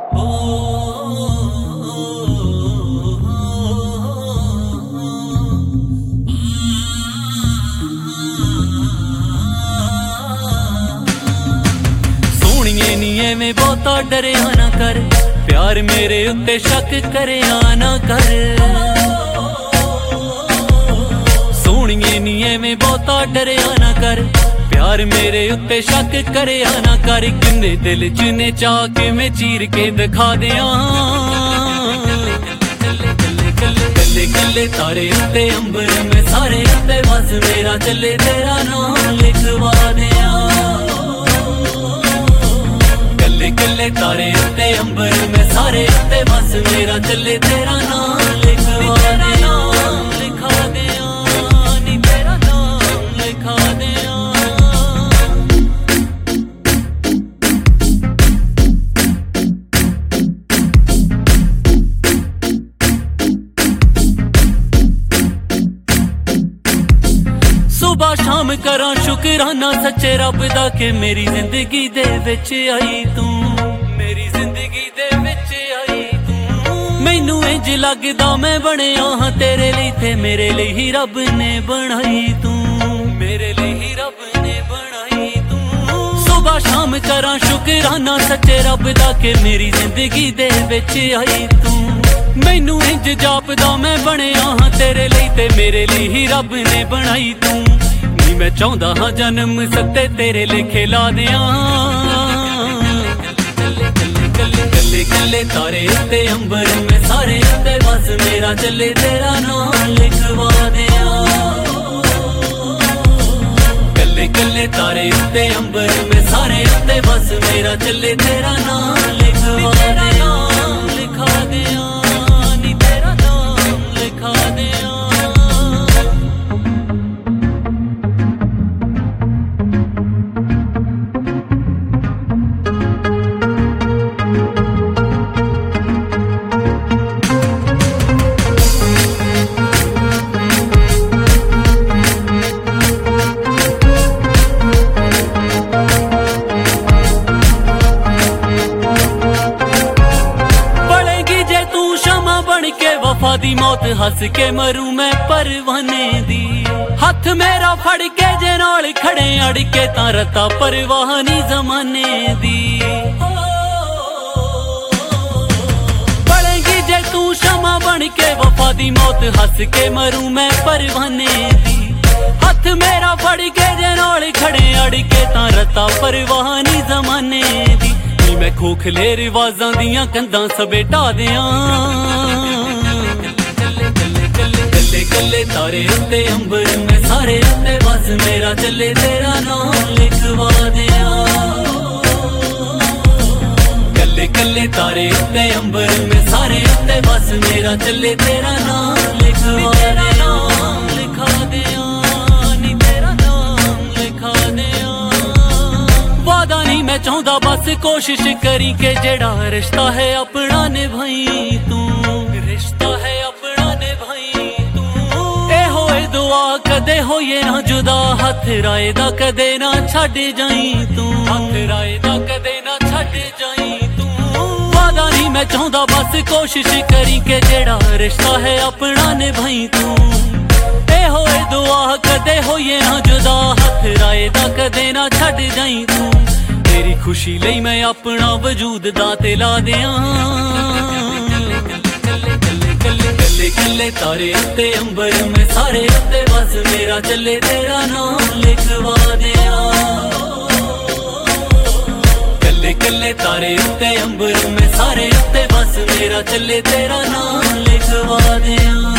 सोहणिए नी एवें बहुता डरिया ना कर, प्यार मेरे उत्ते शक करिया ना कर। सोहणिए नी एवें बहुता डरिया ना कर, प्यार मेरे उत्ते शक करिया ना कर। किन्ने दिल च ने चाह के मैं चीर के दिखा दियां। कल्ले कल्ले तारे उत्ते अंबर में सारे उत्ते बस मेरा चले तेरा नाम लिखवा दियां। कल्ले कल्ले तारे उत्ते अंबर में सारे उत्ते बस मेरा चले तेरा नाम लिखवा दियां। लिखा दियां नी तेरा नाम लिखा दियां। सुबह शाम करा शुकराना सच्चे रब दा के मेरी जिंदगी दे विच आई तू। मेरी जिंदगी दे विच आई तू। मैनू इंज लगदा मैं बनिया हां तेरे लिए ते मेरे लिए ही रब ने बनाई तू। मेरे लिए ही रब ने बनाई तू। सुबह शाम करा शुकराना सच्चे रब दा के मेरी जिंदगी दे विच आई तू। मैनू इंज जापदा मैं बनिया हां तेरे लिए ते मेरे लिए ही रब ने बनाई तू। नी मैं चाहता हाँ जन्म सत्ते तेरे लेखे ला दियां। कल्ले कल्ले तारे उत्ते अंबर में सारे उत्ते बस मेरा चले तेरा नाम लिखवा दियां। कल्ले कल्ले तारे उत्ते अंबर में सारे उत्ते बस मेरा चले तेरा नाम लिखवा दियां। लिखा दियां नी तेरा नाम लिखा दियां। वफा दी मौत हस के मरू मैं परवाने दी। हथ मेरा फड़ के जे नाल खड़े अड़ के तां रता परवाह नी जमाने दी। पड़ेगी जे तू शमा बन के वफा दी मौत हस के मरू मैं परवाने दी। हथ मेरा फड़ के जे नाल खड़े अड़ के तां रता परवाह नी जमाने दी। मैं खोखले रिवाजां दियां कंधां सवेटा दियां। कल्ले कल्ले तारे उत्ते अंबर में सारे उत्ते बस मेरा चले तेरा नाम लिखवा दियां। कल्ले कल्ले तारे उत्ते अंबर में सारे उत्ते बस मेरा चले तेरा नाम लिखवा दियां। लिखा दियां नी तेरा नाम लिखा दियां। वादा नहीं मैं चाहता बस कोशिश करी के जेड़ा रिश्ता है अपना निभाई तू। रिश्ता है अपना निभाई तू। ए होए दुआ कदे होए ना जुदा हथ राए दा कदे ना छड़ जाई तू। हथ राए दा कदे ना छड़ जाई तू। वादा नहीं मैं चाहता बस कोशिश करी के जेड़ा रिश्ता है अपना निभाई तू। ए होए दुआ कदे होए ना जुदा हथ राए दा कदे ना छड़ जाई तू। तेरी खुशी लई मैं अपना वजूद दाते ला दियां। कल्ले कल्ले तारे उत्ते अंबर में सारे उत्ते बस मेरा चले तेरा नाम लिखवा दियां। कल्ले कल्ले तारे उत्ते अंबर में सारे उत्ते बस मेरा चले तेरा नाम लिखवा दियां।